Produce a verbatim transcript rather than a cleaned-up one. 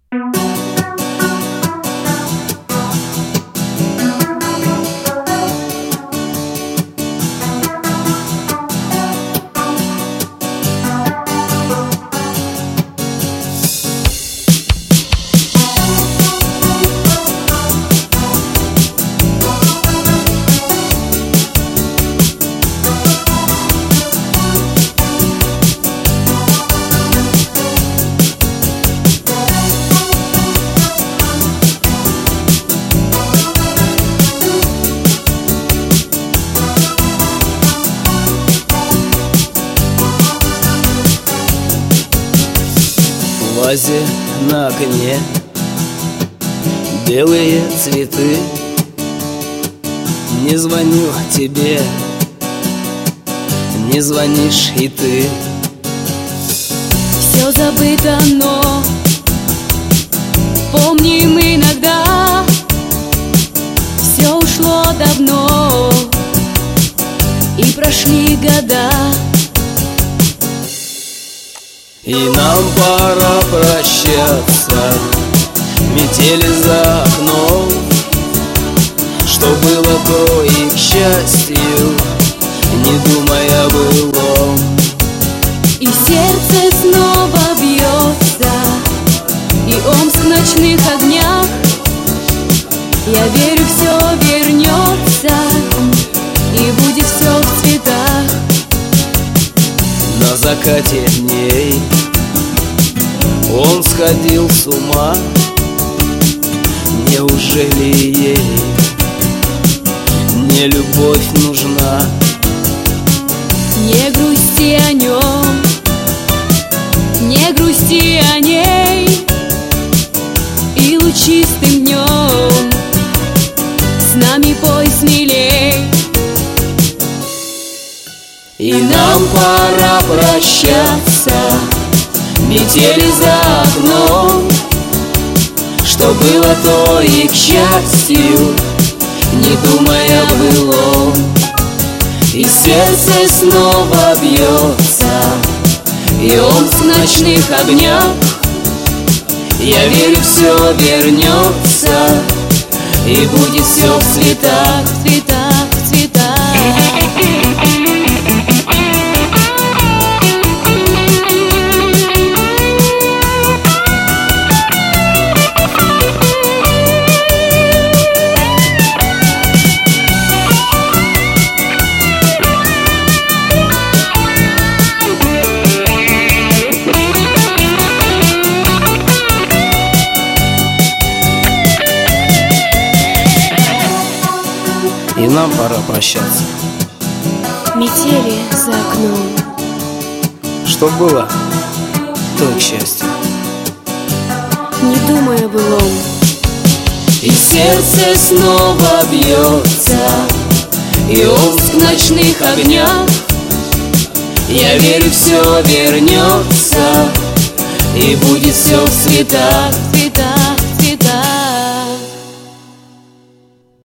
В вазе на окне белые цветы. Не звоню тебе, не звонишь и ты. Все забыто, но помним иногда. Все ушло давно, и прошли года. И нам пора прощаться, метели за окном. Что было, то и к счастью, не думая о былом. И сердце снова бьется, и Омск в ночных огнях. Я верю, все вернется, и будет все в цветах. На закате дней он сходил с ума. Неужели ей не любовь нужна? Не грусти о нем, не грусти о ней. И лучистым днем с нами пой смелей. И нам пора прощаться, метели за окном. Что было, то и к счастью, не думая о былом. И сердце снова бьется, и Омск в ночных огнях. Я верю, все вернется, и будет все в цветах, в цветах, в цветах. И нам пора прощаться. Метели за окном. Что было, то к счастью, не думая о былом. И сердце снова бьется, и Омск в ночных огнях. Я верю, все вернется, и будет все в цветах, В цветах.